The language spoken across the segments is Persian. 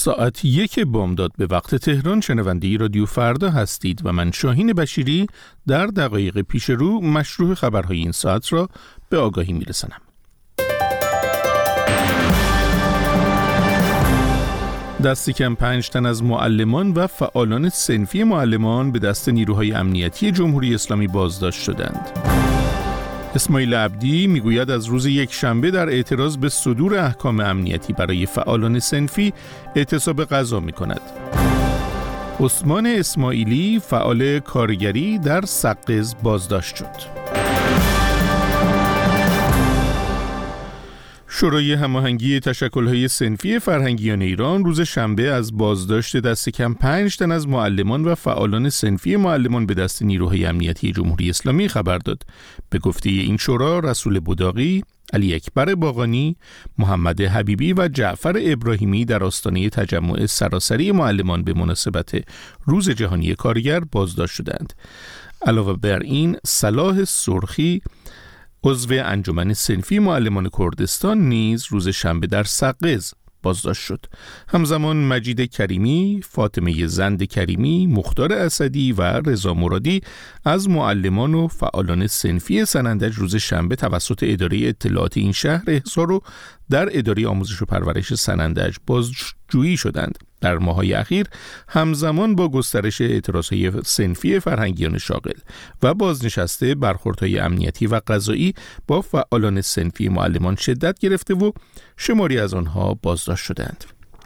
ساعت 1 بامداد به وقت تهران شنونده رادیو فردا هستید و من شاهین بشیری در دقایق پیش رو مشروع خبرهای این ساعت را به آگاهی میرسانم. دست کم 5 تن از معلمان و فعالان صنفی معلمان به دست نیروهای امنیتی جمهوری اسلامی بازداشت شدند. اسماعیل عبدی میگوید از روز یکشنبه در اعتراض به صدور احکام امنیتی برای فعالان صنفی اعتصاب غذا می‌کند. عثمان اسماعیلی فعال کارگری در سقز بازداشت شد. شورای هماهنگی تشکل‌های صنفی فرهنگیان ایران روز شنبه از بازداشت دست کم 5 تن از معلمان و فعالان صنفی معلمان به دست نیروهای امنیتی جمهوری اسلامی خبر داد. به گفته این شورا رسول بوداقی، علی اکبر باقانی، محمد حبیبی و جعفر ابراهیمی در آستانه تجمع سراسری معلمان به مناسبت روز جهانی کارگر بازداشت شدند. علاوه بر این صلاح سرخی عضو انجمن صنفی معلمان کردستان نیز روز شنبه در سقز بازداشت شد. همزمان مجید کریمی، فاطمه زند کریمی، مختار اسدی و رضا مرادی از معلمان و فعالان صنفی سنندج روز شنبه توسط اداره اطلاعات این شهر احضار و در اداره آموزش و پرورش سنندج بازجویی شدند. در ماه‌های اخیر همزمان با گسترش اعتراضهای صنفی فرهنگیان شاغل و بازنشسته برخوردهای امنیتی و قضایی با فعالان صنفی معلمان شدت گرفته و شماری از آنها بازداشت شدند.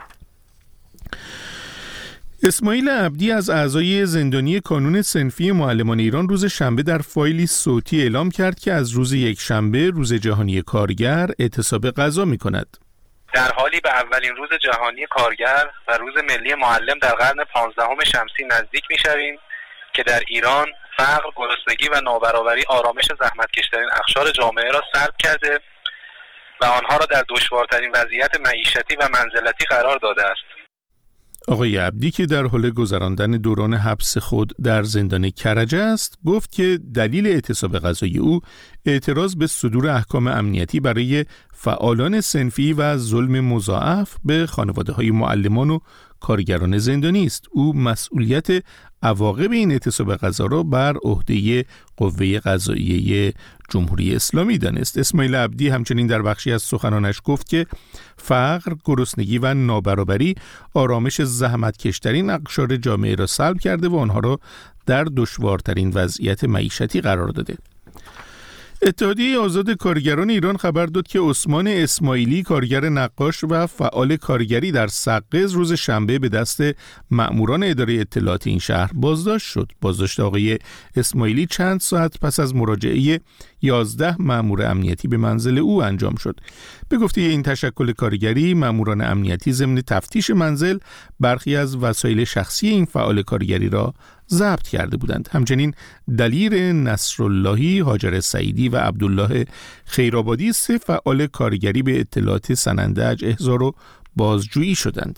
اسماعیل عبدی از اعضای زندانی کانون صنفی معلمان ایران روز شنبه در فایلی صوتی اعلام کرد که از روز یکشنبه روز جهانی کارگر اعتصاب غذا می‌کند. در حالی به اولین روز جهانی کارگر و روز ملی معلم در قرن 15 شمسی نزدیک می‌شویم که در ایران فقر، گرسنگی و نابرابری آرامش زحمتکش‌ترین اقشار جامعه را سلب کرده و آنها را در دشوارترین وضعیت معیشتی و منزلتی قرار داده است. آقای عبدی که در حال گذراندن دوران حبس خود در زندان کرج است، گفت که دلیل اعتصاب غذایی او اعتراض به صدور احکام امنیتی برای فعالان صنفی و ظلم مضاعف به خانواده‌های معلمان و کارگران زندانی است. او مسئولیت عواقب این اعتصاب غذا را بر عهده قوه قضاییه جمهوری اسلامی دانست. اسماعیل عبدی همچنین در بخشی از سخنانش گفت که فقر، گرسنگی و نابرابری آرامش زحمتکش‌ترین اقشار جامعه را سلب کرده و آنها را در دشوارترین وضعیت معیشتی قرار داده. اتحادیه آزاد کارگران ایران خبر داد که عثمان اسماعیلی کارگر نقاش و فعال کارگری در سقز روز شنبه به دست مأموران اداره اطلاعات این شهر بازداشت شد. بازداشت آقای اسماعیلی چند ساعت پس از مراجعه 11 مأمور امنیتی به منزل او انجام شد. به گفته این تشکل کارگری، مأموران امنیتی ضمن تفتیش منزل برخی از وسایل شخصی این فعال کارگری را ضبط کرده بودند. همچنین دلیر نصراللهی، هاجر سعیدی و عبدالله خیرآبادی 3 فعال کارگری به اطلاعات سنندج احضار و بازجویی شدند.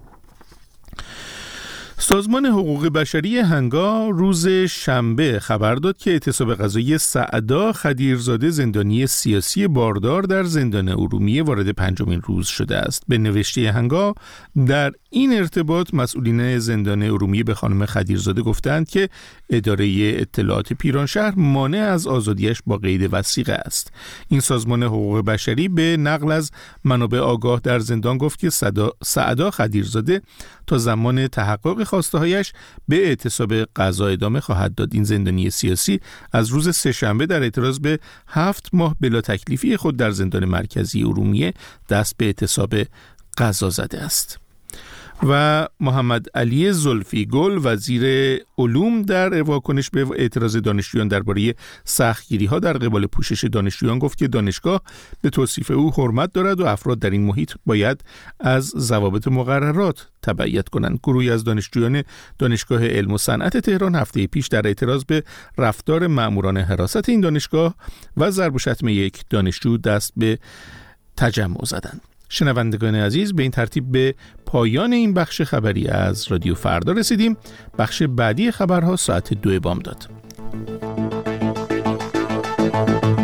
سازمان حقوق بشری هنگا روز شنبه خبر داد که اعتصاب غذایی سعدا خدیرزاده زندانی سیاسی باردار در زندان ارومیه وارد 5مین روز شده است. به نوشته هنگا در این ارتباط مسئولین زندان ارومیه به خانم خدیرزاده گفتند که اداره اطلاعات پیرانشهر مانع از آزادیش با قید وثیقه است. این سازمان حقوق بشری به نقل از منابع آگاه در زندان گفت که سعدا خدیرزاده تا زمان تحقق خواسته‌هایش به اعتصاب غذا ادامه خواهد داد. این زندانی سیاسی از روز سه‌شنبه در اعتراض به 7 ماه بلا تکلیفی خود در زندان مرکزی ارومیه دست به اعتصاب غذا زده است. و محمد علی زلفی گل وزیر علوم در واکنش به اعتراض دانشجویان درباره سختگیری‌ها در قبال پوشش دانشجویان گفت که دانشگاه به توصیف او حرمت دارد و افراد در این محیط باید از ضوابط مقررات تبعیت کنند. گروهی از دانشجویان دانشگاه علم و صنعت تهران هفته پیش در اعتراض به رفتار مأموران حراست این دانشگاه و ضرب و شتم یک دانشجو دست به تجمع زدند. شنوندگان عزیز، به این ترتیب به پایان این بخش خبری از رادیو فردا رسیدیم. بخش بعدی خبرها ساعت 2 بامداد.